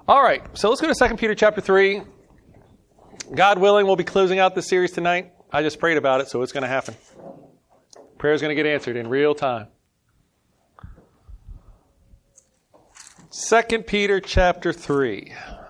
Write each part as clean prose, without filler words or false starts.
All right, so let's go to 2 Peter chapter 3. God willing, we'll be closing out this series tonight. I just prayed about it, so it's going to happen. Prayer is going to get answered in real time. 2 Peter chapter 3.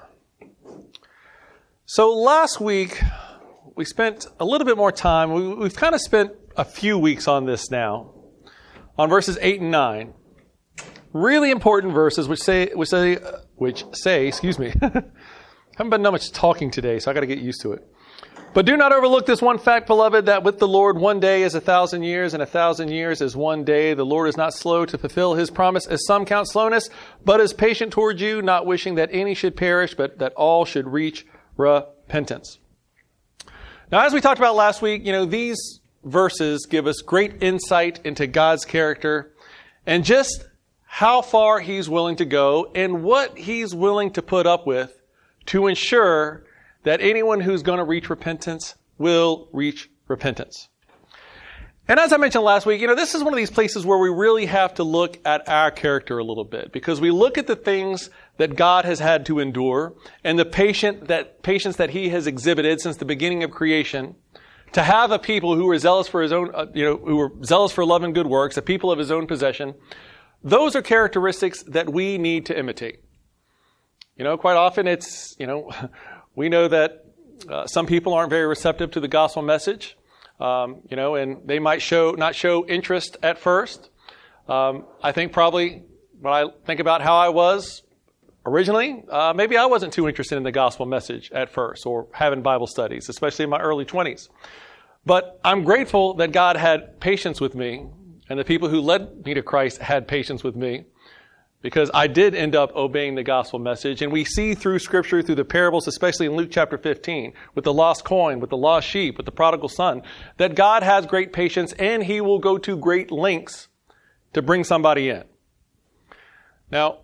So last week, we spent a little bit more time. We've kind of spent a few weeks on this now, on verses 8 and 9. Really important verses which say, excuse me, haven't been done much talking today, so I got to get used to it. But do not overlook this one fact, beloved, that with the Lord 1 day is 1,000 years, and 1,000 years is 1 day. The Lord is not slow to fulfill his promise, as some count slowness, but is patient toward you, not wishing that any should perish, but that all should reach repentance. Now, as we talked about last week, these verses give us great insight into God's character and just how far he's willing to go and what he's willing to put up with to ensure that anyone who's going to reach repentance will reach repentance. And as I mentioned last week, this is one of these places where we really have to look at our character a little bit, because we look at the things that God has had to endure and the patience that he has exhibited since the beginning of creation to have a people who are zealous for his own, who are zealous for love and good works, a people of his own possession. Those are characteristics that we need to imitate. Quite often it's, we know that some people aren't very receptive to the gospel message, and they might not show interest at first. I think probably when I think about how I was originally, maybe I wasn't too interested in the gospel message at first or having Bible studies, especially in my early 20s. But I'm grateful that God had patience with me, and the people who led me to Christ had patience with me, because I did end up obeying the gospel message. And we see through Scripture, through the parables, especially in Luke chapter 15, with the lost coin, with the lost sheep, with the prodigal son, that God has great patience and he will go to great lengths to bring somebody in. Now,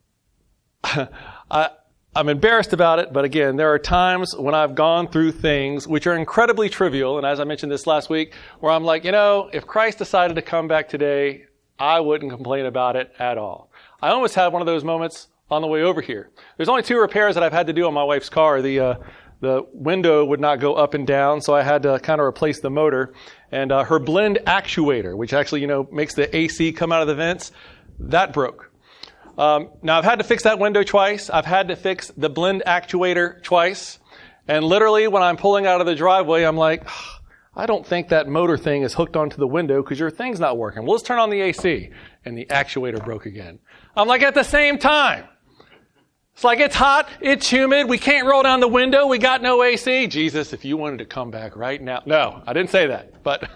I'm embarrassed about it, but again, there are times when I've gone through things which are incredibly trivial, and as I mentioned this last week, where I'm like, if Christ decided to come back today, I wouldn't complain about it at all. I almost had one of those moments on the way over here. There's only 2 repairs that I've had to do on my wife's car. The window would not go up and down, so I had to kind of replace the motor. And her blend actuator, which actually, makes the AC come out of the vents, that broke. Now, I've had to fix that window twice. I've had to fix the blend actuator twice. And literally, when I'm pulling out of the driveway, I'm like, I don't think that motor thing is hooked onto the window because your thing's not working. Well, let's turn on the AC. And the actuator broke again. I'm like, at the same time. It's like, it's hot, it's humid, we can't roll down the window, we got no AC. Jesus, if you wanted to come back right now. No, I didn't say that. But,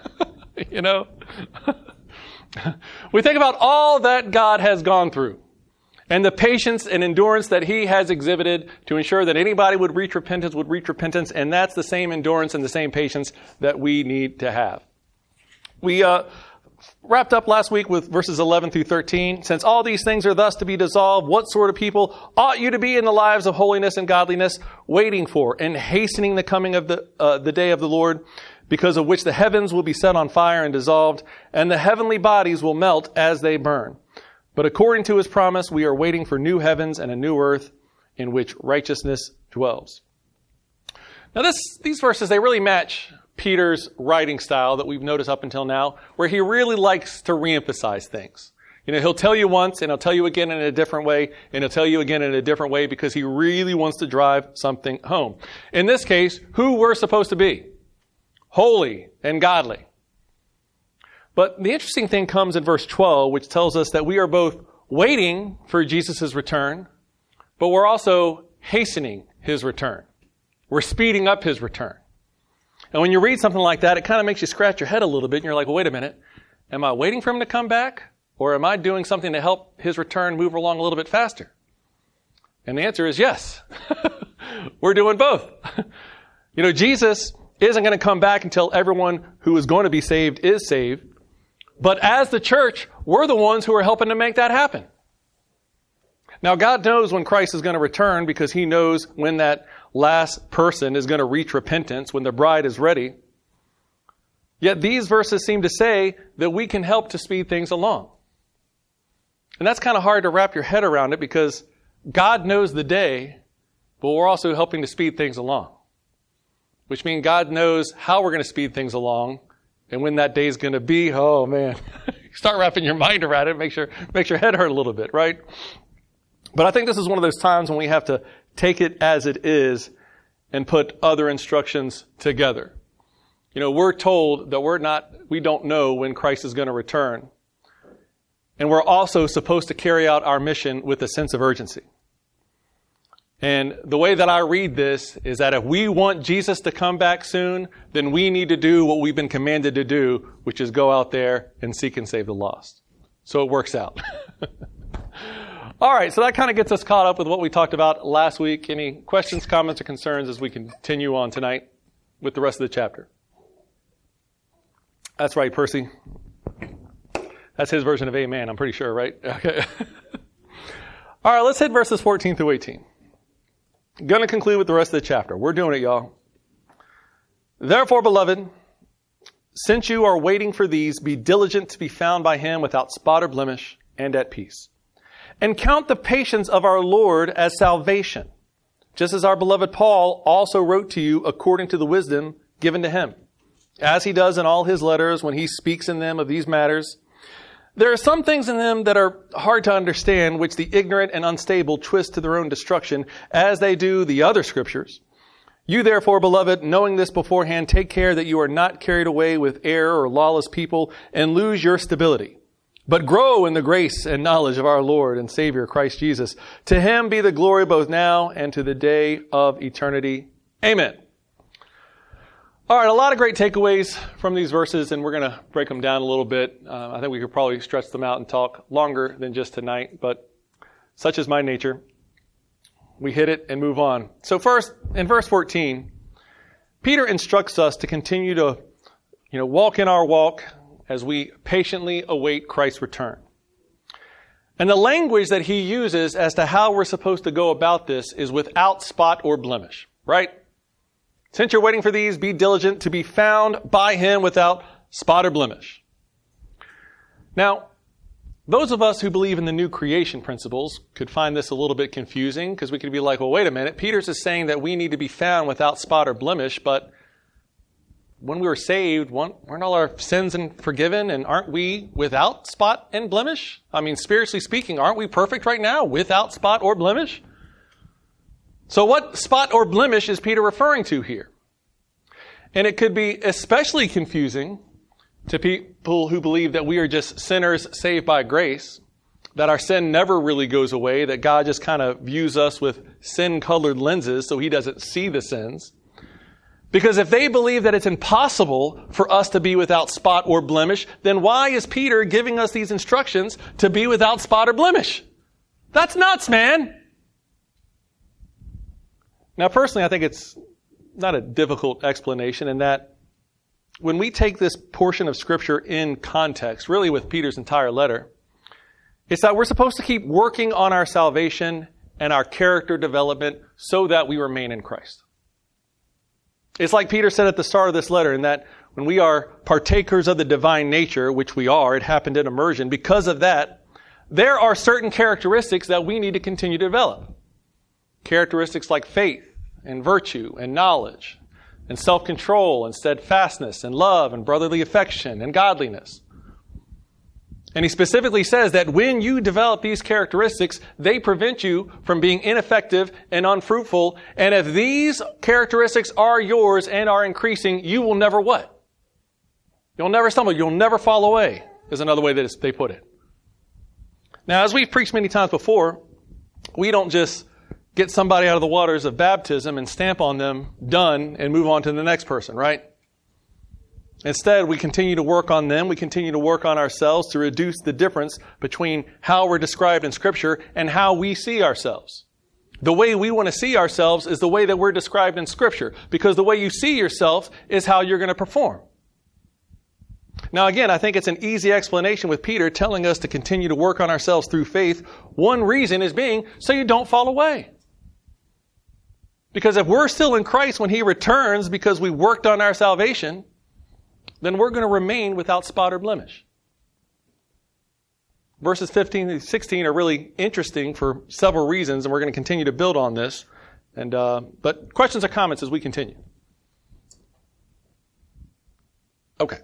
we think about all that God has gone through and the patience and endurance that he has exhibited to ensure that anybody would reach repentance, and that's the same endurance and the same patience that we need to have. We wrapped up last week with verses 11 through 13. Since all these things are thus to be dissolved, what sort of people ought you to be in the lives of holiness and godliness, waiting for and hastening the coming of the day of the Lord, because of which the heavens will be set on fire and dissolved, and the heavenly bodies will melt as they burn. But according to his promise, we are waiting for new heavens and a new earth in which righteousness dwells. Now these verses, they really match Peter's writing style that we've noticed up until now, where he really likes to reemphasize things. He'll tell you once, and he'll tell you again in a different way, and he'll tell you again in a different way, because he really wants to drive something home. In this case, who we're supposed to be. Holy and godly. But the interesting thing comes in verse 12, which tells us that we are both waiting for Jesus' return, but we're also hastening his return. We're speeding up his return. And when you read something like that, it kind of makes you scratch your head a little bit, and you're like, well, wait a minute. Am I waiting for him to come back? Or am I doing something to help his return move along a little bit faster? And the answer is yes. We're doing both. Jesus isn't going to come back until everyone who is going to be saved is saved. But as the church, we're the ones who are helping to make that happen. Now, God knows when Christ is going to return, because he knows when that last person is going to reach repentance, when the bride is ready. Yet these verses seem to say that we can help to speed things along. And that's kind of hard to wrap your head around it, because God knows the day, but we're also helping to speed things along. Which means God knows how we're going to speed things along, and when that day is going to be. Oh man, start wrapping your mind around it. Makes your head hurt a little bit, right? But I think this is one of those times when we have to take it as it is and put other instructions together. You know, we're told that we don't know when Christ is going to return. And we're also supposed to carry out our mission with a sense of urgency. And the way that I read this is that if we want Jesus to come back soon, then we need to do what we've been commanded to do, which is go out there and seek and save the lost. So it works out. All right, so that kind of gets us caught up with what we talked about last week. Any questions, comments, or concerns as we continue on tonight with the rest of the chapter? That's right, Percy. That's his version of amen, I'm pretty sure, right? Okay. All right, let's hit verses 14 through 18. Going to conclude with the rest of the chapter. We're doing it, y'all. Therefore, beloved, since you are waiting for these, be diligent to be found by him without spot or blemish and at peace. And count the patience of our Lord as salvation, just as our beloved Paul also wrote to you according to the wisdom given to him, as he does in all his letters when he speaks in them of these matters. There are some things in them that are hard to understand, which the ignorant and unstable twist to their own destruction, as they do the other scriptures. You therefore, beloved, knowing this beforehand, take care that you are not carried away with error or lawless people and lose your stability, but grow in the grace and knowledge of our Lord and Savior Christ Jesus. To him be the glory both now and to the day of eternity. Amen. All right, a lot of great takeaways from these verses, and we're going to break them down a little bit. I think we could probably stretch them out and talk longer than just tonight, but such is my nature. We hit it and move on. So first, in verse 14, Peter instructs us to continue to, walk in our walk as we patiently await Christ's return. And the language that he uses as to how we're supposed to go about this is without spot or blemish, right? Since you're waiting for these, be diligent to be found by him without spot or blemish. Now, those of us who believe in the new creation principles could find this a little bit confusing because we could be like, well, wait a minute. Peter's is saying that we need to be found without spot or blemish, but when we were saved, weren't all our sins forgiven, and aren't we without spot and blemish? I mean, spiritually speaking, aren't we perfect right now without spot or blemish? So what spot or blemish is Peter referring to here? And it could be especially confusing to people who believe that we are just sinners saved by grace, that our sin never really goes away, that God just kind of views us with sin-colored lenses so he doesn't see the sins. Because if they believe that it's impossible for us to be without spot or blemish, then why is Peter giving us these instructions to be without spot or blemish? That's nuts, man! Now, personally, I think it's not a difficult explanation in that when we take this portion of Scripture in context, really with Peter's entire letter, it's that we're supposed to keep working on our salvation and our character development so that we remain in Christ. It's like Peter said at the start of this letter, in that when we are partakers of the divine nature, which we are, it happened in immersion, because of that, there are certain characteristics that we need to continue to develop. Characteristics like faith and virtue and knowledge and self-control and steadfastness and love and brotherly affection and godliness. And he specifically says that when you develop these characteristics, they prevent you from being ineffective and unfruitful. And if these characteristics are yours and are increasing, you will never what? You'll never stumble. You'll never fall away, is another way that they put it. Now, as we've preached many times before, we don't just get somebody out of the waters of baptism and stamp on them, done, and move on to the next person, right? Instead, we continue to work on them. We continue to work on ourselves to reduce the difference between how we're described in Scripture and how we see ourselves. The way we want to see ourselves is the way that we're described in Scripture, because the way you see yourself is how you're going to perform. Now, again, I think it's an easy explanation with Peter telling us to continue to work on ourselves through faith. One reason is being so you don't fall away. Because if we're still in Christ when he returns because we worked on our salvation, then we're going to remain without spot or blemish. verses 15 to 16 are really interesting for several reasons, and we're going to continue to build on this. But questions or comments as we continue? Okay.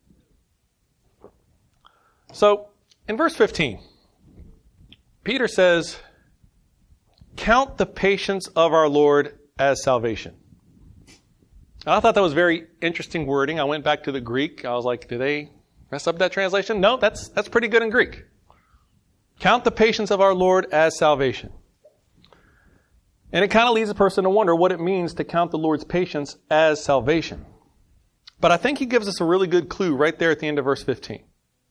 So, in verse 15, Peter says, "Count the patience of our Lord as salvation." And I thought that was very interesting wording. I went back to the Greek. I was like, did they mess up that translation? No, that's pretty good in Greek. Count the patience of our Lord as salvation. And it kind of leads a person to wonder what it means to count the Lord's patience as salvation. But I think he gives us a really good clue right there at the end of verse 15.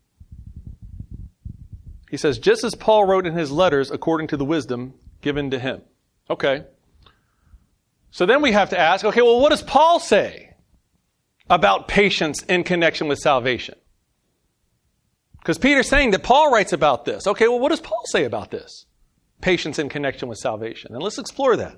He says, just as Paul wrote in his letters according to the wisdom given to him. Okay. So then we have to ask, okay, well, what does Paul say about patience in connection with salvation? Because Peter's saying that Paul writes about this. Okay, well, what does Paul say about this? Patience in connection with salvation. And let's explore that.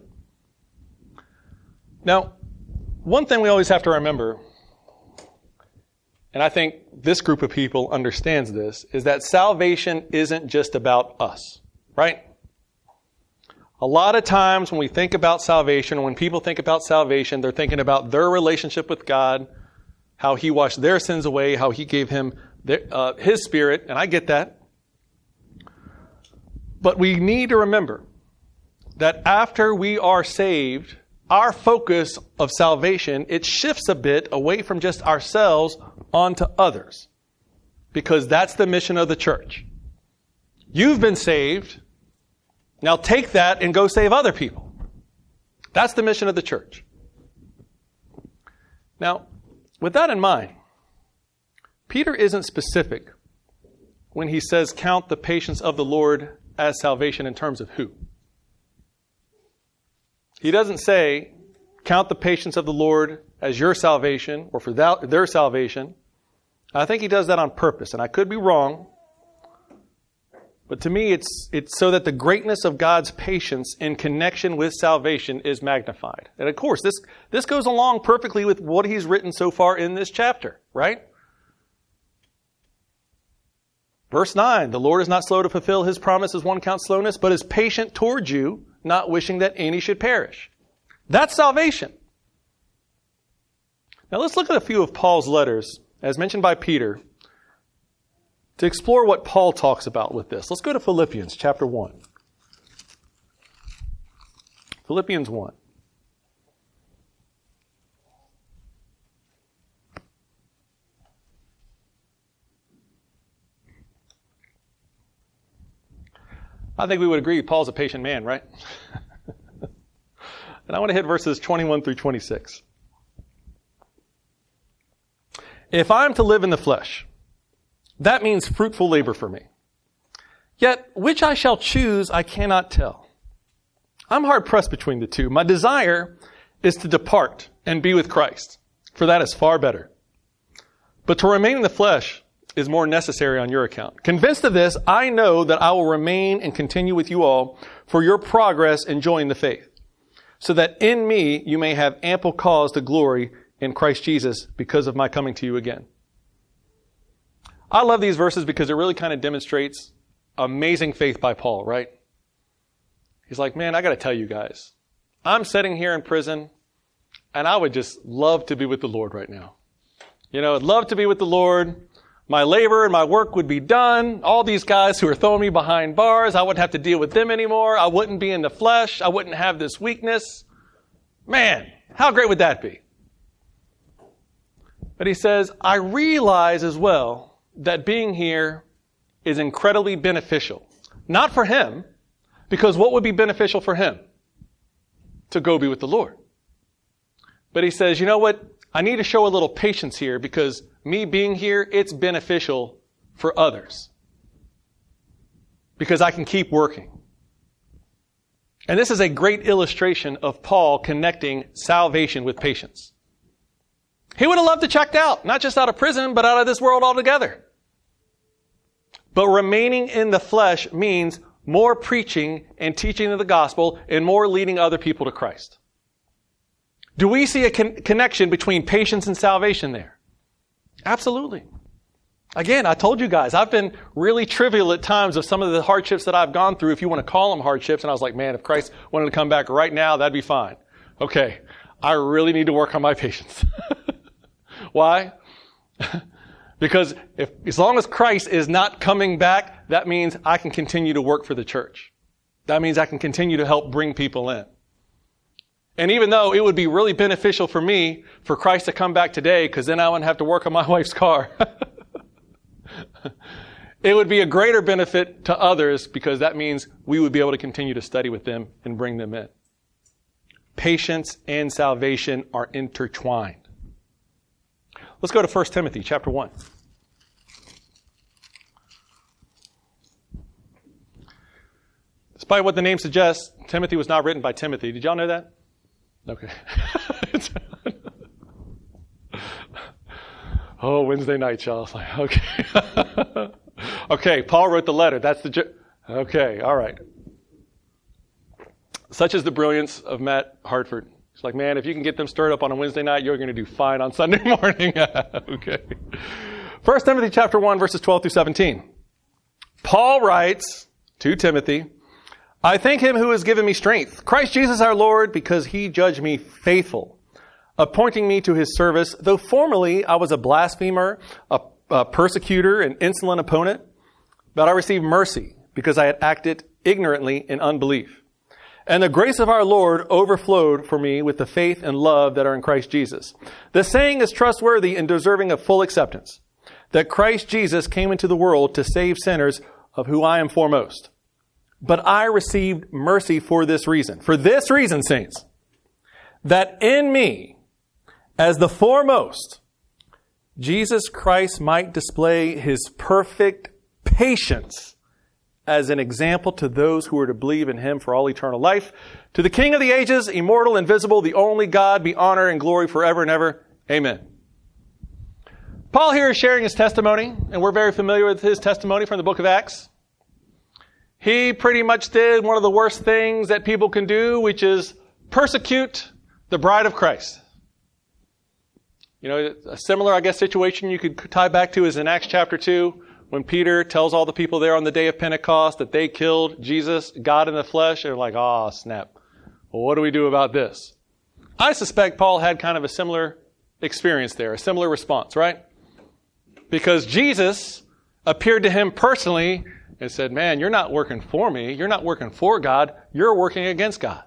Now, one thing we always have to remember, and I think this group of people understands this, is that salvation isn't just about us, right? A lot of times when we think about salvation, when people think about salvation, they're thinking about their relationship with God, how he washed their sins away, how he gave him his Spirit, and I get that. But we need to remember that after we are saved, our focus of salvation, it shifts a bit away from just ourselves onto others. Because that's the mission of the church. You've been saved. Now take that and go save other people. That's the mission of the church. Now, with that in mind, Peter isn't specific when he says count the patience of the Lord as salvation in terms of who. He doesn't say count the patience of the Lord as your salvation or for their salvation. I think he does that on purpose, and I could be wrong. But to me, it's so that the greatness of God's patience in connection with salvation is magnified. And of course, this goes along perfectly with what he's written so far in this chapter, right? Verse 9, the Lord is not slow to fulfill his promise as one counts slowness, but is patient towards you, not wishing that any should perish. That's salvation. Now let's look at a few of Paul's letters, as mentioned by Peter, to explore what Paul talks about with this. Let's go to Philippians chapter 1. Philippians 1. I think we would agree Paul's a patient man, right? And I want to hit verses 21 through 26. If I am to live in the flesh, that means fruitful labor for me. Yet which I shall choose, I cannot tell. I'm hard pressed between the two. My desire is to depart and be with Christ, for that is far better. But to remain in the flesh is more necessary on your account. Convinced of this, I know that I will remain and continue with you all for your progress in joining the faith, so that in me you may have ample cause to glory in Christ Jesus because of my coming to you again. I love these verses because it really kind of demonstrates amazing faith by Paul, right? He's like, man, I got to tell you guys, I'm sitting here in prison and I would just love to be with the Lord right now. You know, I'd love to be with the Lord. My labor and my work would be done. All these guys who are throwing me behind bars, I wouldn't have to deal with them anymore. I wouldn't be in the flesh. I wouldn't have this weakness. Man, how great would that be? But he says, I realize as well that being here is incredibly beneficial. Not for him, because what would be beneficial for him? To go be with the Lord. But he says, you know what? I need to show a little patience here because me being here, it's beneficial for others. Because I can keep working. And this is a great illustration of Paul connecting salvation with patience. He would have loved to check out, not just out of prison, but out of this world altogether. But remaining in the flesh means more preaching and teaching of the gospel and more leading other people to Christ. Do we see a connection between patience and salvation there? Absolutely. Again, I told you guys, I've been really trivial at times of some of the hardships that I've gone through, if you want to call them hardships. And I was like, man, if Christ wanted to come back right now, that'd be fine. Okay, I really need to work on my patience. Why? Because as long as Christ is not coming back, that means I can continue to work for the church. That means I can continue to help bring people in. And even though it would be really beneficial for me for Christ to come back today, because then I wouldn't have to work on my wife's car. It would be a greater benefit to others because that means we would be able to continue to study with them and bring them in. Patience and salvation are intertwined. Let's go to 1 Timothy chapter 1. Despite what the name suggests, Timothy was not written by Timothy. Did y'all know that? Okay. Oh, Wednesday night, y'all. Like, okay. Okay, Paul wrote the letter. That's okay, all right. Such is the brilliance of Matt Hartford. It's like, man, if you can get them stirred up on a Wednesday night, you're going to do fine on Sunday morning. Okay. 1 Timothy chapter 1, verses 12 through 17. Paul writes to Timothy, I thank him who has given me strength, Christ Jesus our Lord, because he judged me faithful, appointing me to his service, though formerly I was a blasphemer, a persecutor, an insolent opponent, but I received mercy because I had acted ignorantly in unbelief. And the grace of our Lord overflowed for me with the faith and love that are in Christ Jesus. The saying is trustworthy and deserving of full acceptance, that Christ Jesus came into the world to save sinners, of whom I am foremost. But I received mercy for this reason, saints, that in me, as the foremost, Jesus Christ might display his perfect patience as an example to those who are to believe in him for all eternal life. To the King of the ages, immortal, invisible, the only God, be honor and glory forever and ever. Amen. Paul here is sharing his testimony, and we're very familiar with his testimony from the book of Acts. He pretty much did one of the worst things that people can do, which is persecute the bride of Christ. You know, a similar, situation you could tie back to is in Acts chapter 2, when Peter tells all the people there on the day of Pentecost that they killed Jesus, God in the flesh. They're like, oh, snap. Well, what do we do about this? I suspect Paul had kind of a similar experience there, a similar response, right? Because Jesus appeared to him personally and said, man, you're not working for me. You're not working for God. You're working against God.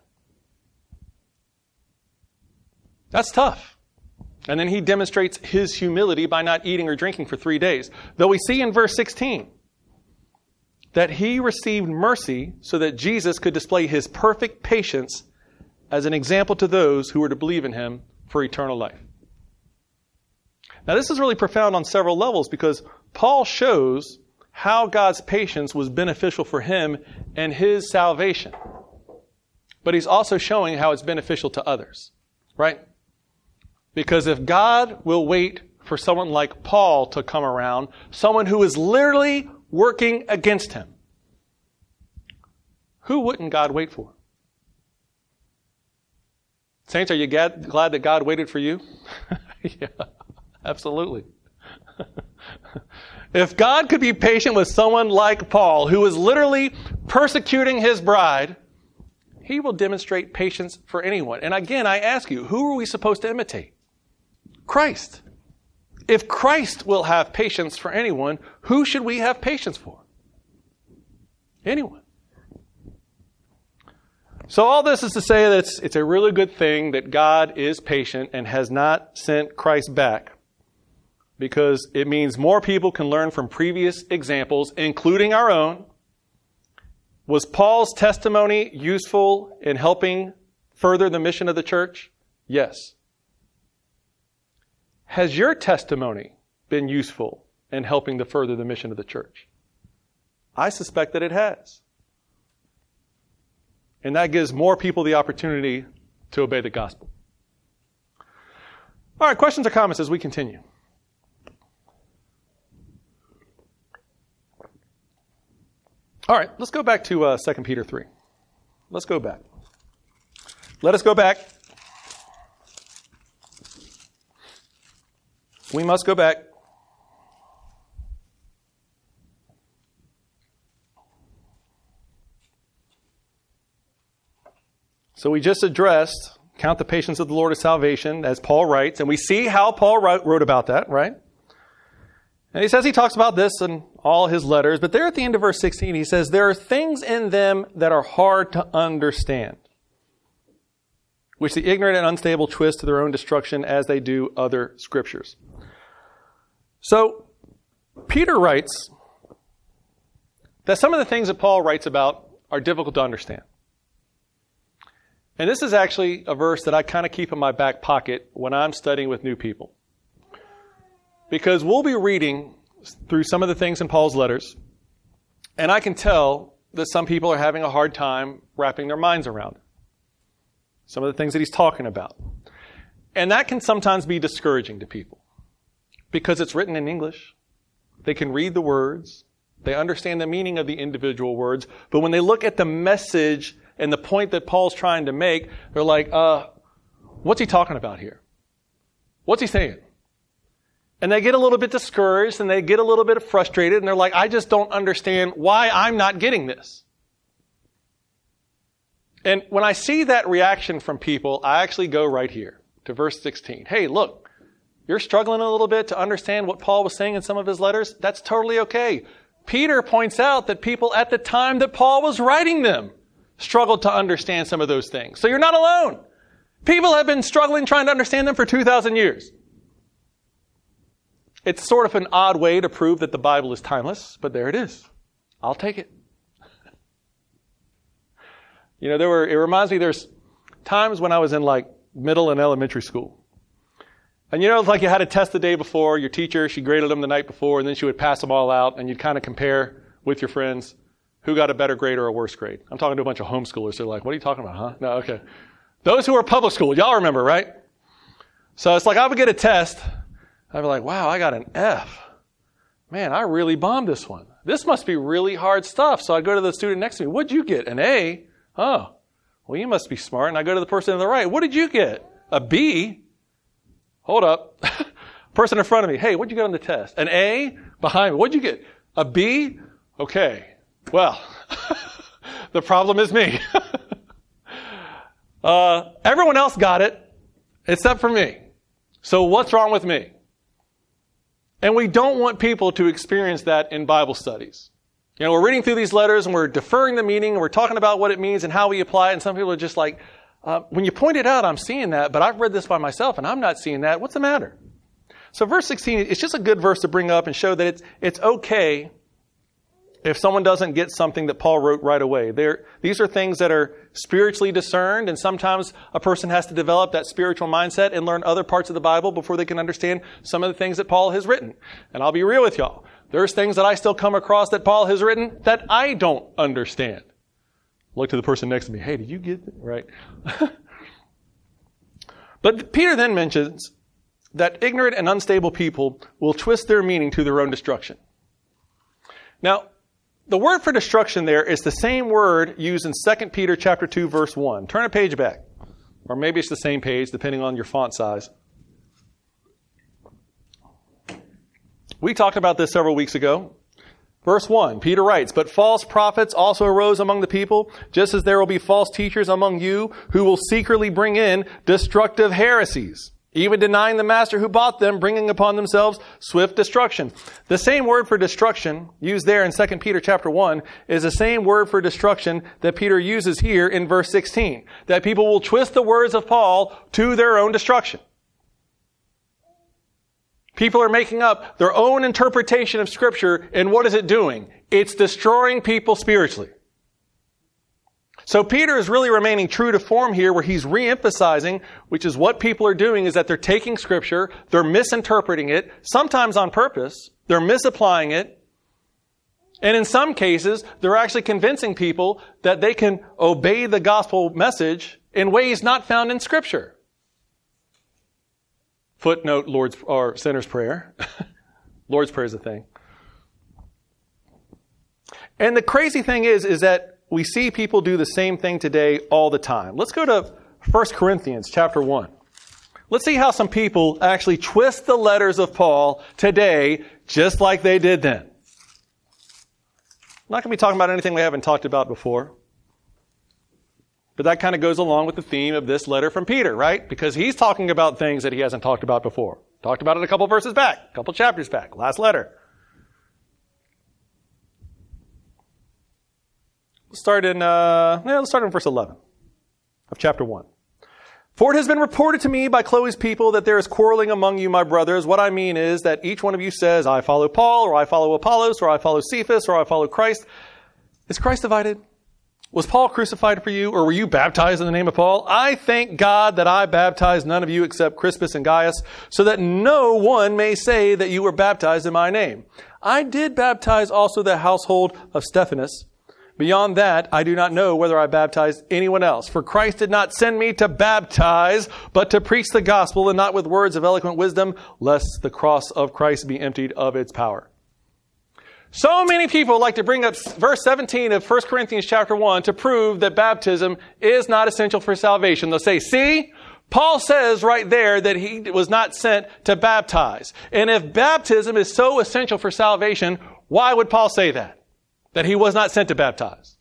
That's tough. And then he demonstrates his humility by not eating or drinking for 3 days. Though we see in verse 16 that he received mercy so that Jesus could display his perfect patience as an example to those who were to believe in him for eternal life. Now this is really profound on several levels because Paul shows how God's patience was beneficial for him and his salvation. But he's also showing how it's beneficial to others, right? Because if God will wait for someone like Paul to come around, someone who is literally working against him, who wouldn't God wait for? Saints, are you glad that God waited for you? Yeah, absolutely. If God could be patient with someone like Paul, who is literally persecuting his bride, he will demonstrate patience for anyone. And again, I ask you, who are we supposed to imitate? Christ. If Christ will have patience for anyone, who should we have patience for? Anyone. So all this is to say that it's a really good thing that God is patient and has not sent Christ back, because it means more people can learn from previous examples, including our own. Was Paul's testimony useful in helping further the mission of the church? Yes. Has your testimony been useful in helping to further the mission of the church? I suspect that it has. And that gives more people the opportunity to obey the gospel. All right, questions or comments as we continue? All right, let's go back to 2 Peter 3. Let's go back. Let us go back. We must go back. So we just addressed, count the patience of the Lord as salvation, as Paul writes, and we see how Paul wrote about that, right? And he says he talks about this in all his letters, but there at the end of verse 16, he says, there are things in them that are hard to understand, which the ignorant and unstable twist to their own destruction as they do other scriptures. So, Peter writes that some of the things that Paul writes about are difficult to understand. And this is actually a verse that I kind of keep in my back pocket when I'm studying with new people. Because we'll be reading through some of the things in Paul's letters, and I can tell that some people are having a hard time wrapping their minds around it. Some of the things that he's talking about. And that can sometimes be discouraging to people because it's written in English. They can read the words. They understand the meaning of the individual words. But when they look at the message and the point that Paul's trying to make, they're like, what's he talking about here? What's he saying? And they get a little bit discouraged and they get a little bit frustrated and they're like, I just don't understand why I'm not getting this. And when I see that reaction from people, I actually go right here to verse 16. Hey, look, you're struggling a little bit to understand what Paul was saying in some of his letters. That's totally okay. Peter points out that people at the time that Paul was writing them struggled to understand some of those things. So you're not alone. People have been struggling trying to understand them for 2,000 years. It's sort of an odd way to prove that the Bible is timeless, but there it is. I'll take it. You know, it reminds me, there's times when I was in like middle and elementary school. And you know, it's like you had a test the day before, your teacher, she graded them the night before, and then she would pass them all out, and you'd kind of compare with your friends who got a better grade or a worse grade. I'm talking to a bunch of homeschoolers. They're like, what are you talking about, huh? No, okay. Those who are public school, y'all remember, right? So it's like I would get a test. I'd be like, wow, I got an F. Man, I really bombed this one. This must be really hard stuff. So I'd go to the student next to me. What'd you get? An A? Oh, well, you must be smart. And I go to the person on the right. What did you get? A B? Hold up. Person in front of me. Hey, what'd you get on the test? An A? Behind me. What'd you get? A B? Okay. Well, the problem is me. Everyone else got it except for me. So what's wrong with me? And we don't want people to experience that in Bible studies. You know, we're reading through these letters and we're deferring the meaning and we're talking about what it means and how we apply it. And some people are just like, when you point it out, I'm seeing that, but I've read this by myself and I'm not seeing that. What's the matter? So verse 16, it's just a good verse to bring up and show that it's okay if someone doesn't get something that Paul wrote right away. These are things that are spiritually discerned, and sometimes a person has to develop that spiritual mindset and learn other parts of the Bible before they can understand some of the things that Paul has written. And I'll be real with y'all. There's things that I still come across that Paul has written that I don't understand. Look to the person next to me. Hey, did you get it? Right. But Peter then mentions that ignorant and unstable people will twist their meaning to their own destruction. Now, the word for destruction there is the same word used in 2 Peter chapter 2, verse 1. Turn a page back. Or maybe it's the same page, depending on your font size. We talked about this several weeks ago. Verse 1, Peter writes, "But false prophets also arose among the people, just as there will be false teachers among you who will secretly bring in destructive heresies, even denying the master who bought them, bringing upon themselves swift destruction." The same word for destruction used there in 2 Peter chapter 1 is the same word for destruction that Peter uses here in verse 16. That people will twist the words of Paul to their own destruction. People are making up their own interpretation of Scripture, and what is it doing? It's destroying people spiritually. So Peter is really remaining true to form here, where he's re-emphasizing, which is what people are doing, is that they're taking Scripture, they're misinterpreting it, sometimes on purpose, they're misapplying it, and in some cases, they're actually convincing people that they can obey the gospel message in ways not found in Scripture. Footnote, sinner's prayer. Lord's Prayer is a thing. And the crazy thing is that we see people do the same thing today all the time. Let's go to 1 Corinthians chapter 1. Let's see how some people actually twist the letters of Paul today just like they did then. I'm not going to be talking about anything we haven't talked about before. But that kind of goes along with the theme of this letter from Peter, right? Because he's talking about things that he hasn't talked about before. Talked about it a couple verses back, a couple chapters back, last letter. Let's start in verse 11 of chapter 1. For it has been reported to me by Chloe's people that there is quarreling among you, my brothers. What I mean is that each one of you says, I follow Paul, or I follow Apollos, or I follow Cephas, or I follow Christ. Is Christ divided? Was Paul crucified for you, or were you baptized in the name of Paul? I thank God that I baptized none of you except Crispus and Gaius, so that no one may say that you were baptized in my name. I did baptize also the household of Stephanas. Beyond that, I do not know whether I baptized anyone else. For Christ did not send me to baptize, but to preach the gospel, and not with words of eloquent wisdom, lest the cross of Christ be emptied of its power. So many people like to bring up verse 17 of 1 Corinthians chapter 1 to prove that baptism is not essential for salvation. They'll say, see, Paul says right there that he was not sent to baptize. And if baptism is so essential for salvation, why would Paul say that? That he was not sent to baptize.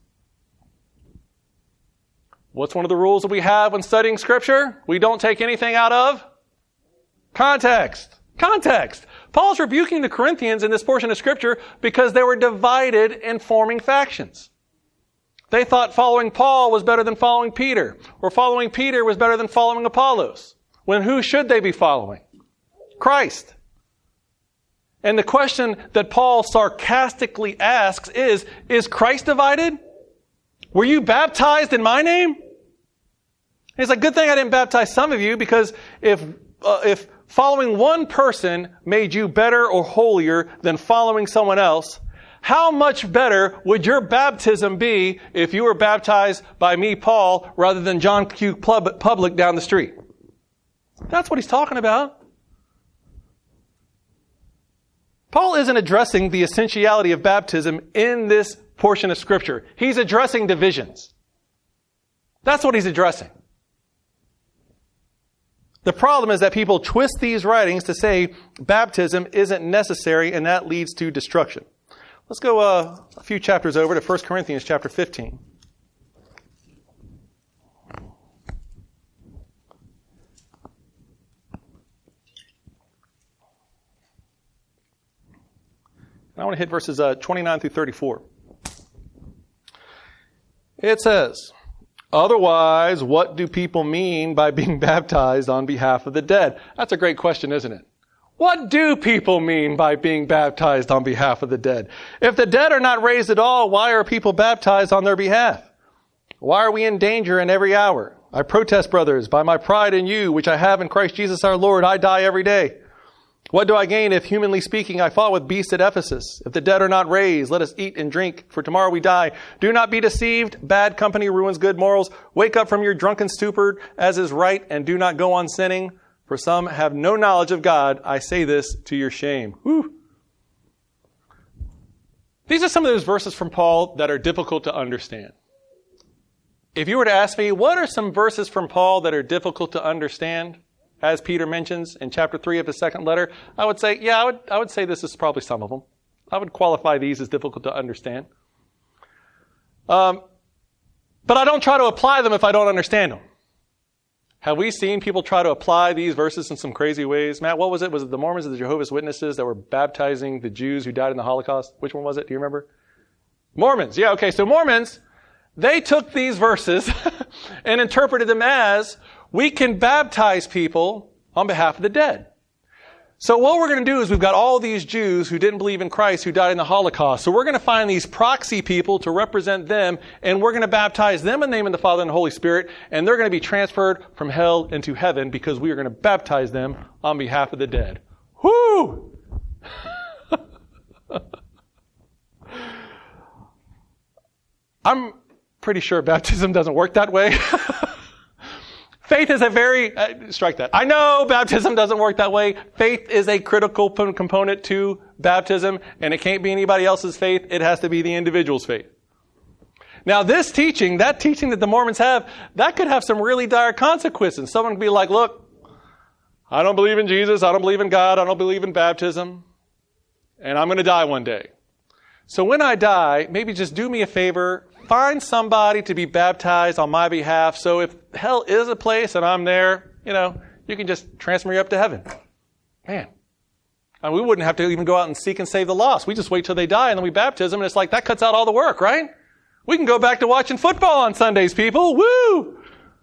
What's one of the rules that we have when studying Scripture? We don't take anything out of context. Context. Paul's rebuking the Corinthians in this portion of Scripture because they were divided and forming factions. They thought following Paul was better than following Peter, or following Peter was better than following Apollos. When who should they be following? Christ. And the question that Paul sarcastically asks is Christ divided? Were you baptized in my name? It's a good thing I didn't baptize some of you, because if following one person made you better or holier than following someone else, how much better would your baptism be if you were baptized by me, Paul, rather than John Q. Public down the street? That's what he's talking about. Paul isn't addressing the essentiality of baptism in this portion of Scripture. He's addressing divisions. That's what he's addressing. The problem is that people twist these writings to say baptism isn't necessary, and that leads to destruction. Let's go a few chapters over to 1 Corinthians chapter 15. I want to hit verses 29 through 34. It says, otherwise, what do people mean by being baptized on behalf of the dead? That's a great question, isn't it? What do people mean by being baptized on behalf of the dead? If the dead are not raised at all, why are people baptized on their behalf? Why are we in danger in every hour? I protest, brothers, by my pride in you, which I have in Christ Jesus our Lord, I die every day. What do I gain if, humanly speaking, I fought with beasts at Ephesus? If the dead are not raised, let us eat and drink, for tomorrow we die. Do not be deceived. Bad company ruins good morals. Wake up from your drunken stupor, as is right, and do not go on sinning, for some have no knowledge of God. I say this to your shame. Whew. These are some of those verses from Paul that are difficult to understand. If you were to ask me, what are some verses from Paul that are difficult to understand? As Peter mentions in chapter 3 of his second letter, I would say, I would say this is probably some of them. I would qualify these as difficult to understand. But I don't try to apply them if I don't understand them. Have we seen people try to apply these verses in some crazy ways? Matt, what was it? Was it the Mormons or the Jehovah's Witnesses that were baptizing the Jews who died in the Holocaust? Which one was it? Do you remember? Mormons. Yeah, okay. So Mormons, they took these verses and interpreted them as, we can baptize people on behalf of the dead. So what we're going to do is we've got all these Jews who didn't believe in Christ, who died in the Holocaust. So we're going to find these proxy people to represent them, and we're going to baptize them in the name of the Father and the Holy Spirit, and they're going to be transferred from hell into heaven because we are going to baptize them on behalf of the dead. Whoo! I'm pretty sure baptism doesn't work that way. Faith is a very, strike that. I know baptism doesn't work that way. Faith is a critical component to baptism, and it can't be anybody else's faith. It has to be the individual's faith. Now this teaching, that teaching that the Mormons have, that could have some really dire consequences. Someone could be like, look, I don't believe in Jesus. I don't believe in God. I don't believe in baptism. And I'm going to die one day. So when I die, maybe just do me a favor, find somebody to be baptized on my behalf. So if hell is a place and I'm there, you can just transfer me up to heaven. Man. And we wouldn't have to even go out and seek and save the lost. We just wait till they die and then we baptize them. And it's like, that cuts out all the work, right? We can go back to watching football on Sundays, people. Woo!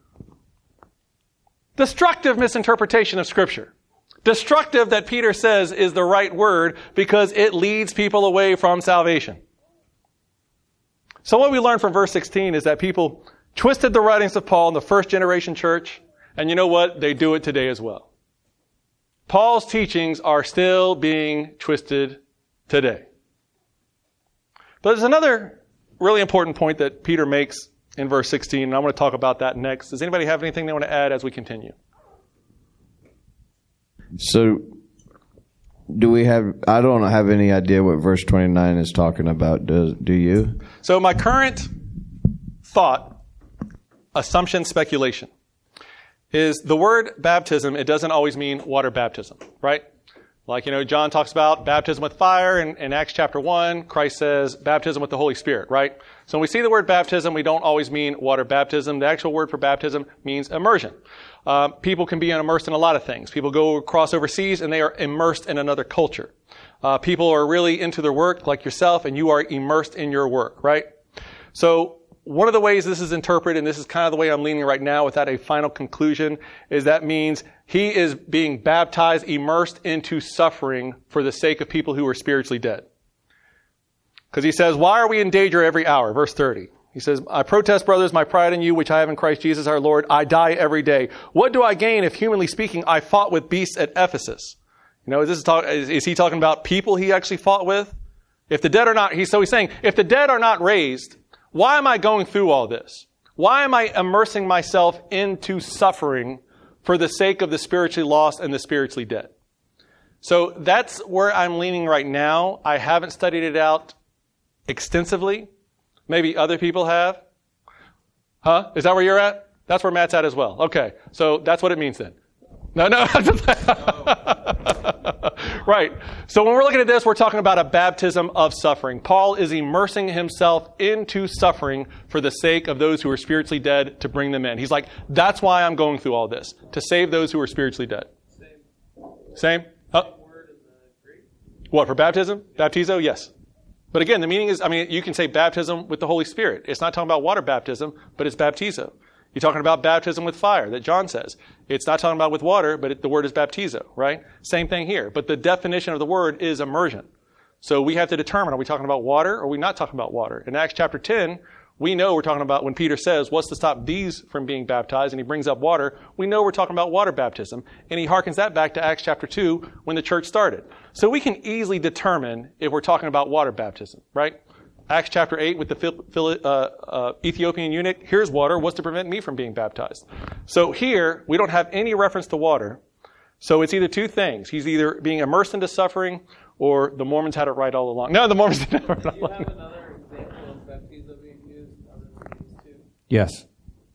Destructive misinterpretation of Scripture. Destructive that Peter says is the right word because it leads people away from salvation. So what we learn from verse 16 is that people twisted the writings of Paul in the first generation church. And you know what? They do it today as well. Paul's teachings are still being twisted today. But there's another really important point that Peter makes in verse 16, and I'm going to talk about that next. Does anybody have anything they want to add as we continue? So, I don't have any idea what verse 29 is talking about. Do you? So my current thought, assumption, speculation, is the word baptism, it doesn't always mean water baptism, right? Like, John talks about baptism with fire. In Acts chapter 1, Christ says baptism with the Holy Spirit, right? So when we see the word baptism, we don't always mean water baptism. The actual word for baptism means immersion. People can be immersed in a lot of things. People go across overseas and they are immersed in another culture. People are really into their work like yourself and you are immersed in your work, right? So one of the ways this is interpreted, and this is kind of the way I'm leaning right now without a final conclusion, is that means he is being baptized, immersed into suffering for the sake of people who are spiritually dead. Because he says, why are we in danger every hour? Verse 30. He says, I protest, brothers, my pride in you, which I have in Christ Jesus our Lord. I die every day. What do I gain if, humanly speaking, I fought with beasts at Ephesus? Is he talking about people he actually fought with? If the dead are not, he's saying, if the dead are not raised, why am I going through all this? Why am I immersing myself into suffering for the sake of the spiritually lost and the spiritually dead? So that's where I'm leaning right now. I haven't studied it out extensively. Maybe other people have. Huh? Is that where you're at? That's where Matt's at as well. Okay. So that's what it means then. No. Right. So when we're looking at this, we're talking about a baptism of suffering. Paul is immersing himself into suffering for the sake of those who are spiritually dead to bring them in. He's like, that's why I'm going through all this, to save those who are spiritually dead. Same? Huh? What, for baptism? Baptizo? Yes. But again, the meaning is, you can say baptism with the Holy Spirit. It's not talking about water baptism, but it's baptizo. You're talking about baptism with fire that John says. It's not talking about with water, but the word is baptizo, right? Same thing here. But the definition of the word is immersion. So we have to determine, are we talking about water or are we not talking about water? In Acts chapter 10, we know we're talking about when Peter says, what's to stop these from being baptized? And he brings up water. We know we're talking about water baptism. And he harkens that back to Acts chapter 2 when the church started. So we can easily determine if we're talking about water baptism, right? Acts chapter 8 with the Ethiopian eunuch, here's water. What's to prevent me from being baptized? So here, we don't have any reference to water. So it's either two things. He's either being immersed into suffering or the Mormons had it right all along. No, the Mormons didn't have it all along. Do you have another example of baptizo being used other than these two? Yes.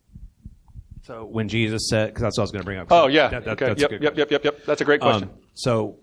So when Jesus said, because that's what I was going to bring up. Oh, yeah. Okay. Yep. That's a great question. So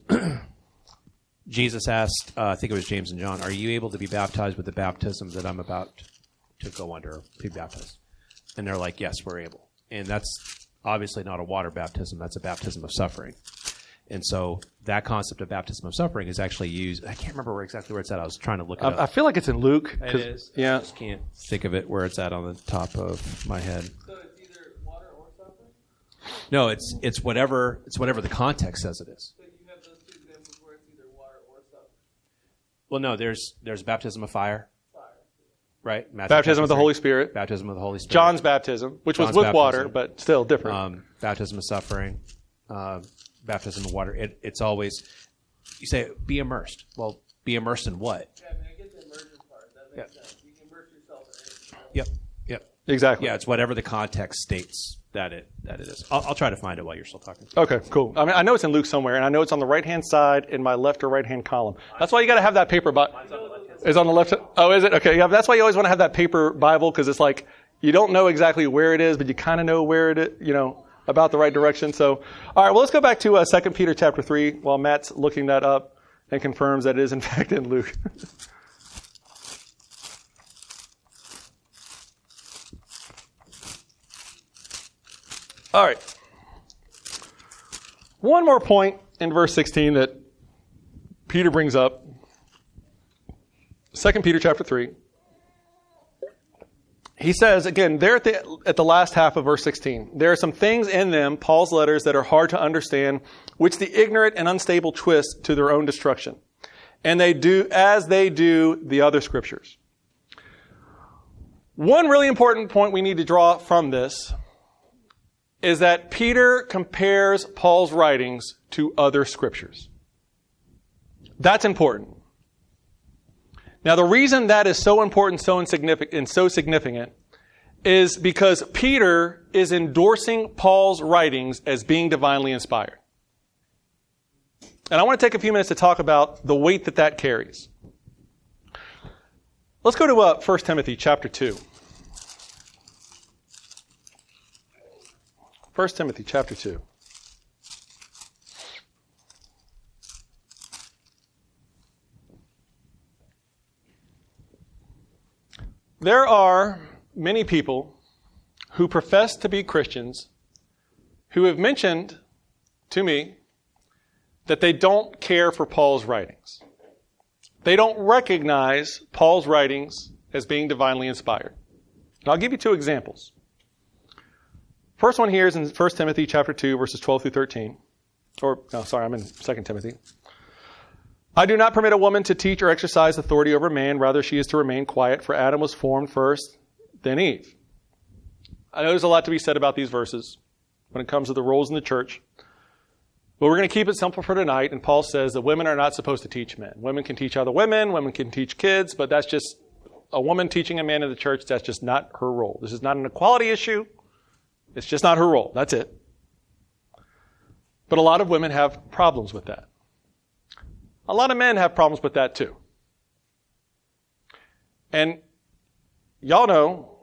Jesus asked, I think it was James and John, are you able to be baptized with the baptism that I'm about to go under, to be baptized? And they're like, yes, we're able. And that's obviously not a water baptism. That's a baptism of suffering. And so that concept of baptism of suffering is actually used. I can't remember exactly where it's at. I was trying to look it up. I feel like it's in Luke. It is. Yeah. I just can't think of it where it's at on the top of my head. So it's either water or suffering? No, it's whatever the context says it is. So you have those two examples where it's either water or suffering? Well, no, there's baptism of fire. Right? Matthew Baptism of the 3. Holy Spirit. Baptism of the Holy Spirit. John's baptism, which was with water, but still different. Baptism of suffering. Baptism of water. It's always, you say, be immersed. Well, be immersed in what? Yeah, I get the immersion part. That makes sense. You can immerse yourself in anything. Yep. Exactly. Yeah, it's whatever the context states that it is. I'll try to find it while you're still talking. Okay, cool. I know it's in Luke somewhere, and I know it's on the right-hand side in my left or right-hand column. That's why you got to have that paper Bible. It's on the left. Oh, is it? Okay, yeah. That's why you always want to have that paper Bible, because it's like you don't know exactly where it is, but you kind of know where it is, about the right direction. So, all right, well, let's go back to 2 Peter chapter 3 while Matt's looking that up and confirms that it is, in fact, in Luke. All right. One more point in verse 16 that Peter brings up. 2 Peter chapter 3. He says, again, there at the last half of verse 16, there are some things in them, Paul's letters, that are hard to understand, which the ignorant and unstable twist to their own destruction. And they do as they do the other scriptures. One really important point we need to draw from this is that Peter compares Paul's writings to other scriptures. That's important. Now, the reason that is so important, so significant is because Peter is endorsing Paul's writings as being divinely inspired. And I want to take a few minutes to talk about the weight that carries. Let's go to 1 Timothy chapter 2. 1 Timothy chapter 2. There are many people who profess to be Christians who have mentioned to me that they don't care for Paul's writings. They don't recognize Paul's writings as being divinely inspired. And I'll give you two examples. First one here is in 1 Timothy chapter 2, verses 12 through 13. I'm in 2 Timothy. I do not permit a woman to teach or exercise authority over man. Rather, she is to remain quiet, for Adam was formed first, then Eve. I know there's a lot to be said about these verses when it comes to the roles in the church. But we're going to keep it simple for tonight. And Paul says that women are not supposed to teach men. Women can teach other women can teach kids, but that's just a woman teaching a man in the church. That's just not her role. This is not an equality issue. It's just not her role. That's it. But a lot of women have problems with that. A lot of men have problems with that too. And y'all know,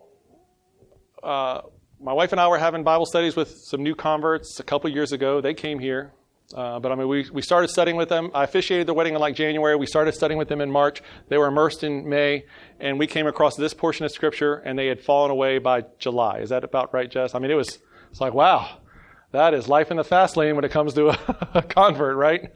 my wife and I were having Bible studies with some new converts a couple years ago. They came here. We started studying with them. I officiated their wedding in January. We started studying with them in March. They were immersed in May. And we came across this portion of Scripture, and they had fallen away by July. Is that about right, Jess? It's like, wow, that is life in the fast lane when it comes to a convert, right?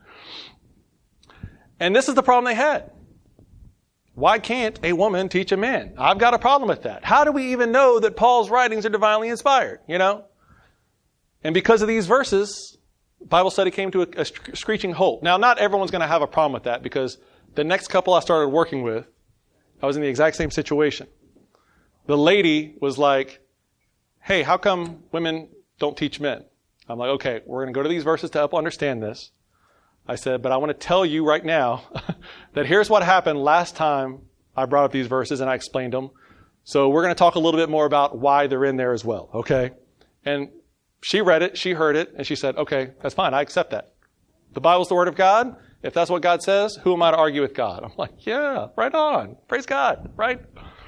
And this is the problem they had. Why can't a woman teach a man? I've got a problem with that. How do we even know that Paul's writings are divinely inspired, And because of these verses, Bible study came to a screeching halt. Now, not everyone's going to have a problem with that, because the next couple I started working with, I was in the exact same situation. The lady was like, hey, how come women don't teach men? I'm like, okay, we're going to go to these verses to help understand this. I said, but I want to tell you right now that here's what happened last time I brought up these verses and I explained them. So we're going to talk a little bit more about why they're in there as well, okay? And she read it, she heard it, and she said, okay, that's fine, I accept that. The Bible's the Word of God. If that's what God says, who am I to argue with God? I'm like, yeah, right on. Praise God, right?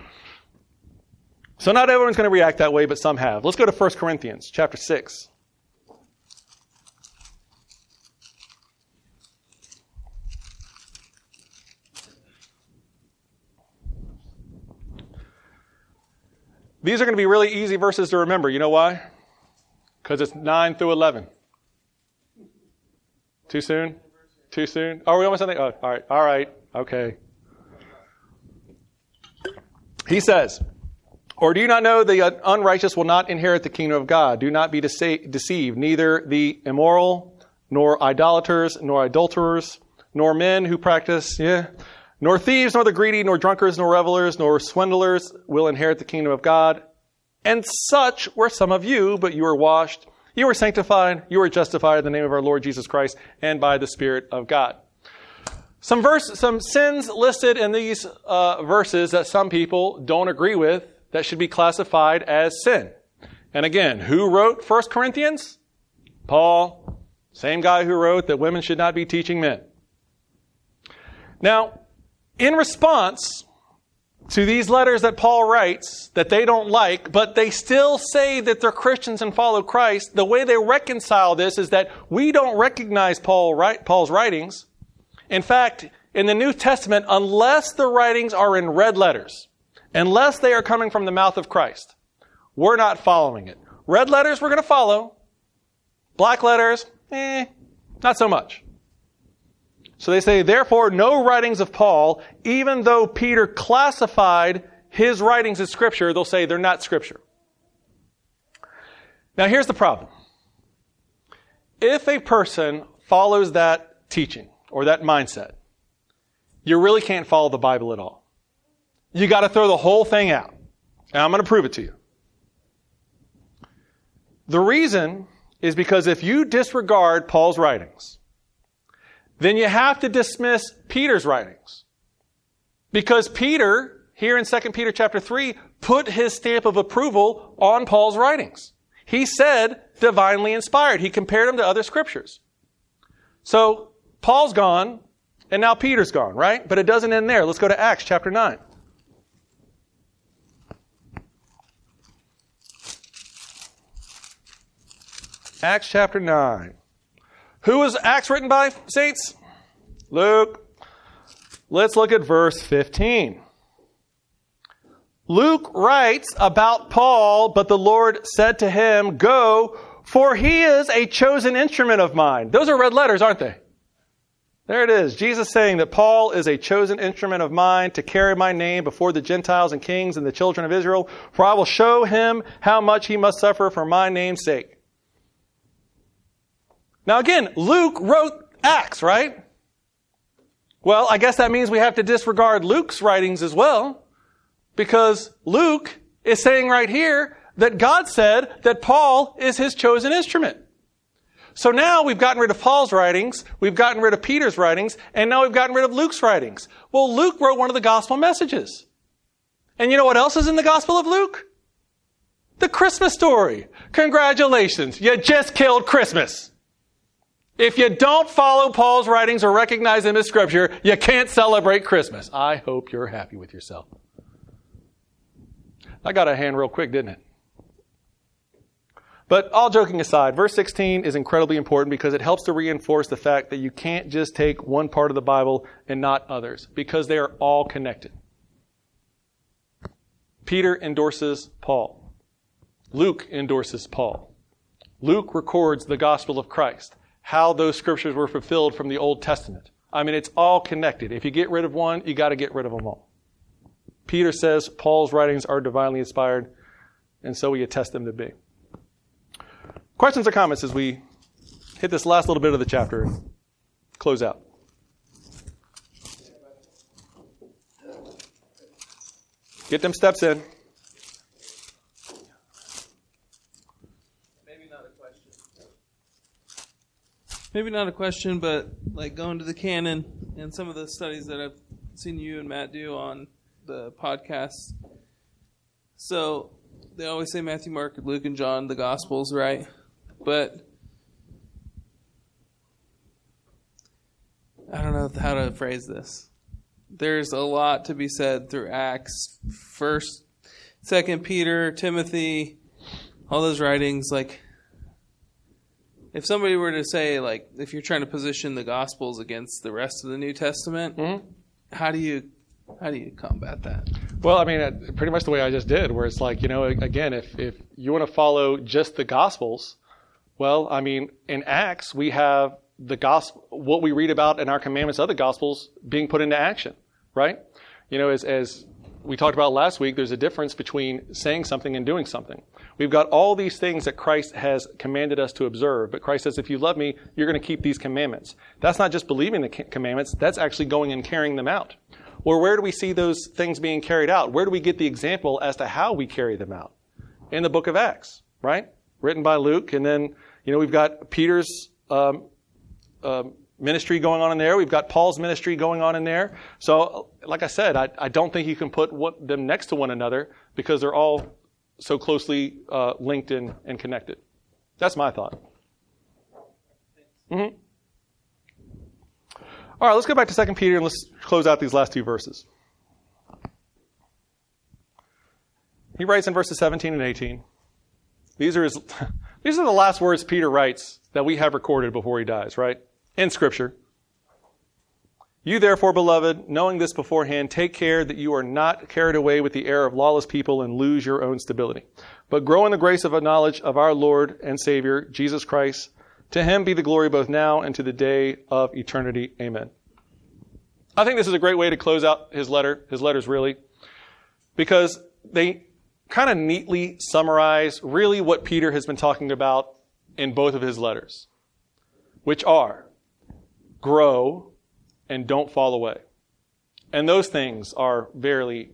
So not everyone's going to react that way, but some have. Let's go to 1 Corinthians chapter 6. These are going to be really easy verses to remember. You know why? Because it's 9 through 11. Too soon? Too soon? Oh, are we almost done? Oh, all right. Okay. He says, or do you not know the unrighteous will not inherit the kingdom of God? Do not be deceived. Neither the immoral, nor idolaters, nor adulterers, nor men who practice, nor thieves, nor the greedy, nor drunkards, nor revelers, nor swindlers will inherit the kingdom of God. And such were some of you, but you were washed, you were sanctified, you were justified in the name of our Lord Jesus Christ and by the Spirit of God. Some sins listed in these verses that some people don't agree with that should be classified as sin. And again, who wrote 1 Corinthians? Paul, same guy who wrote that women should not be teaching men. Now, in response to these letters that Paul writes that they don't like, but they still say that they're Christians and follow Christ, the way they reconcile this is that we don't recognize Paul's writings. In fact, in the New Testament, unless the writings are in red letters, unless they are coming from the mouth of Christ, we're not following it. Red letters we're going to follow. Black letters, not so much. So they say, therefore, no writings of Paul, even though Peter classified his writings as Scripture, they'll say they're not Scripture. Now here's the problem. If a person follows that teaching or that mindset, you really can't follow the Bible at all. You got to throw the whole thing out. And I'm going to prove it to you. The reason is because if you disregard Paul's writings, then you have to dismiss Peter's writings. Because Peter, here in 2 Peter chapter 3, put his stamp of approval on Paul's writings. He said divinely inspired. He compared them to other scriptures. So Paul's gone, and now Peter's gone, right? But it doesn't end there. Let's go to Acts chapter 9. Acts chapter 9. Who was Acts written by, saints? Luke. Let's look at verse 15. Luke writes about Paul, but the Lord said to him, go, for he is a chosen instrument of mine. Those are red letters, aren't they? There it is. Jesus saying that Paul is a chosen instrument of mine to carry my name before the Gentiles and kings and the children of Israel, for I will show him how much he must suffer for my name's sake. Now again, Luke wrote Acts, right? Well, I guess that means we have to disregard Luke's writings as well, because Luke is saying right here that God said that Paul is his chosen instrument. So now we've gotten rid of Paul's writings, we've gotten rid of Peter's writings, and now we've gotten rid of Luke's writings. Well, Luke wrote one of the gospel messages. And you know what else is in the Gospel of Luke? The Christmas story. Congratulations, you just killed Christmas. If you don't follow Paul's writings or recognize them as Scripture, you can't celebrate Christmas. I hope you're happy with yourself. I got a hand real quick, didn't it? But all joking aside, verse 16 is incredibly important because it helps to reinforce the fact that you can't just take one part of the Bible and not others, because they are all connected. Peter endorses Paul. Luke endorses Paul. Luke records the gospel of Christ, how those scriptures were fulfilled from the Old Testament. I mean, it's all connected. If you get rid of one, you got to get rid of them all. Peter says Paul's writings are divinely inspired, and so we attest them to be. Questions or comments as we hit this last little bit of the chapter and close out? Get them steps in. Maybe not a question, but like going to the canon and some of the studies that I've seen you and Matt do on the podcast. So they always say Matthew, Mark, Luke, and John, the Gospels, right? But I don't know how to phrase this. There's a lot to be said through Acts, 1st, 2nd Peter, Timothy, all those writings. Like, if somebody were to say, like, if you're trying to position the Gospels against the rest of the New Testament, how do you combat that? Well, I mean, pretty much the way I just did, where it's like, you know, again, if you want to follow just the Gospels, well, I mean, in Acts, we have the gospel, what we read about in our commandments of the Gospels being put into action, right? You know, as we talked about last week, there's a difference between saying something and doing something. We've got all these things that Christ has commanded us to observe, but Christ says, if you love me, you're going to keep these commandments. That's not just believing the commandments, that's actually going and carrying them out. Well, where do we see those things being carried out? Where do we get the example as to how we carry them out? In the book of Acts, right? Written by Luke, and then, you know, we've got Peter's ministry going on in there. We've got Paul's ministry going on in there. So, like I said, I don't think you can put them next to one another because they're all so closely linked in and connected. That's my thought. Mm-hmm. All right, let's go back to 2 Peter and let's close out these last two verses. He writes in verses 17 and 18. These are the last words Peter writes that we have recorded before he dies, right? In Scripture. You therefore, beloved, knowing this beforehand, take care that you are not carried away with the error of lawless people and lose your own stability. but grow in the grace of a knowledge of our Lord and Savior, Jesus Christ. To him be the glory both now and to the day of eternity. Amen. I think this is a great way to close out his letters really, because they kind of neatly summarize really what Peter has been talking about in both of his letters, which are grow and don't fall away. And those things are very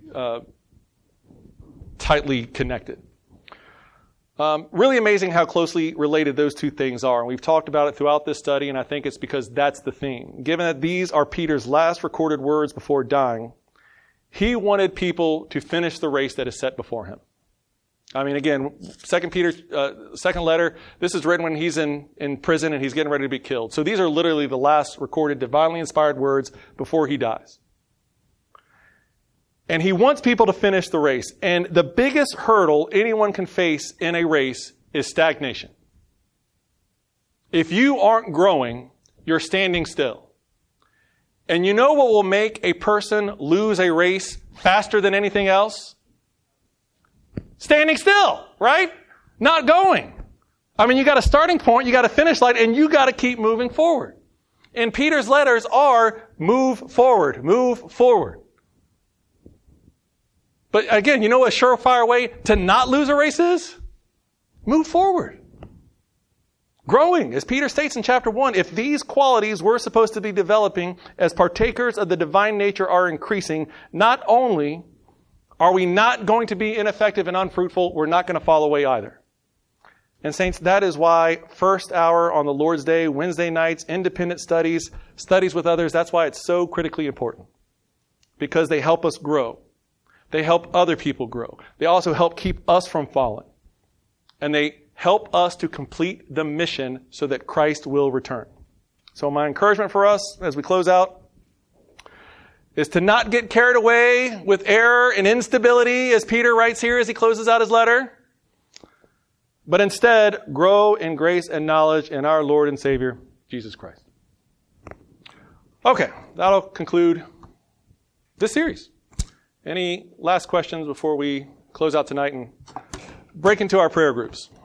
tightly connected. Really amazing how closely related those two things are. And we've talked about it throughout this study, and I think it's because that's the theme. Given that these are Peter's last recorded words before dying, he wanted people to finish the race that is set before him. I mean, again, 2 Peter, second letter, this is written when he's in prison and he's getting ready to be killed. So these are literally the last recorded, divinely inspired words before he dies. And he wants people to finish the race. And the biggest hurdle anyone can face in a race is stagnation. If you aren't growing, you're standing still. And you know what will make a person lose a race faster than anything else? Standing still, right? Not going. I mean, you got a starting point, you got a finish line, and you got to keep moving forward. And Peter's letters are move forward, move forward. But again, you know what a surefire way to not lose a race is? Move forward. Growing, as Peter states in chapter 1, if these qualities we're supposed to be developing as partakers of the divine nature are increasing, not only are we not going to be ineffective and unfruitful, we're not going to fall away either. And saints, that is why first hour on the Lord's Day, Wednesday nights, independent studies, studies with others, that's why it's so critically important. Because they help us grow. They help other people grow. They also help keep us from falling. And they help us to complete the mission so that Christ will return. So my encouragement for us as we close out is to not get carried away with error and instability, as Peter writes here as he closes out his letter, but instead grow in grace and knowledge in our Lord and Savior, Jesus Christ. Okay, that'll conclude this series. Any last questions before we close out tonight and break into our prayer groups?